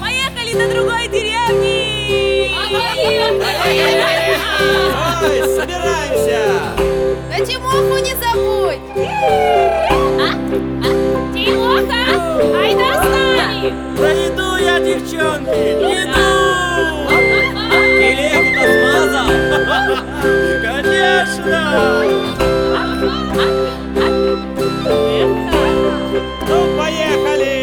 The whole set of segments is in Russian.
Поехали до другой деревни! Ой, собираемся! Да Тимоху не забудь! Тимоха, айда с нами! Да иду я, девчонки, иду! Телегу-то смазал? Конечно! Ну, поехали!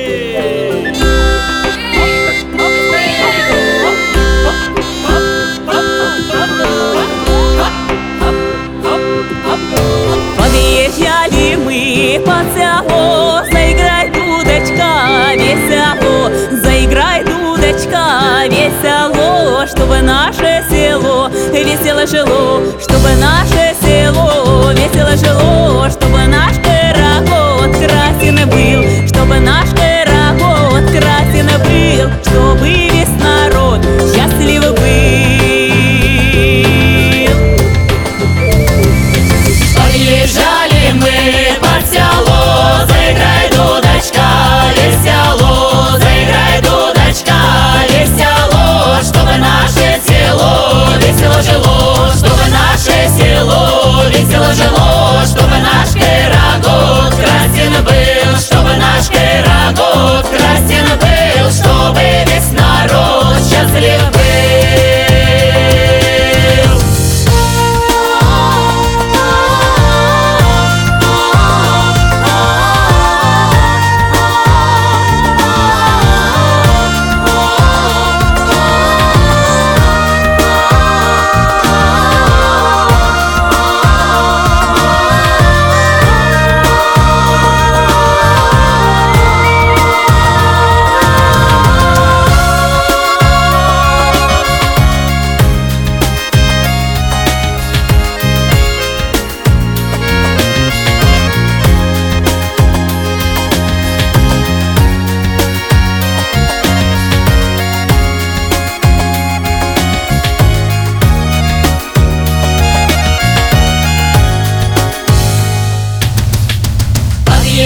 Подъезжали мы под село, заиграй, дудочка, весело, заиграй, дудочка, весело, чтобы наше село весело жило, чтобы наше село весело жило, чтобы наш пирогот красен был, чтобы наш пирогот красен был, чтобы весь народ счастлив был. Подъезжали мы под село, заиграй, дудочка, весело, заиграй, дудочка, весело, чтобы наше село весело жило, чтобы наше село весело жило, чтобы наш пирогот красен был, чтобы наш пирогот красен был, чтобы весь народ счастлив был.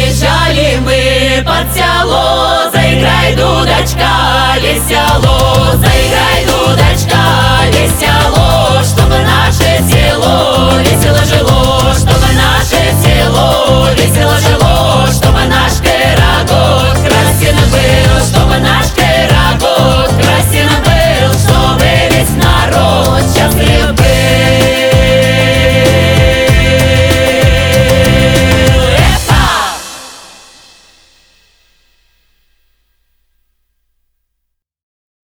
Подъезжали мы под село, заиграй, дудочка, весело,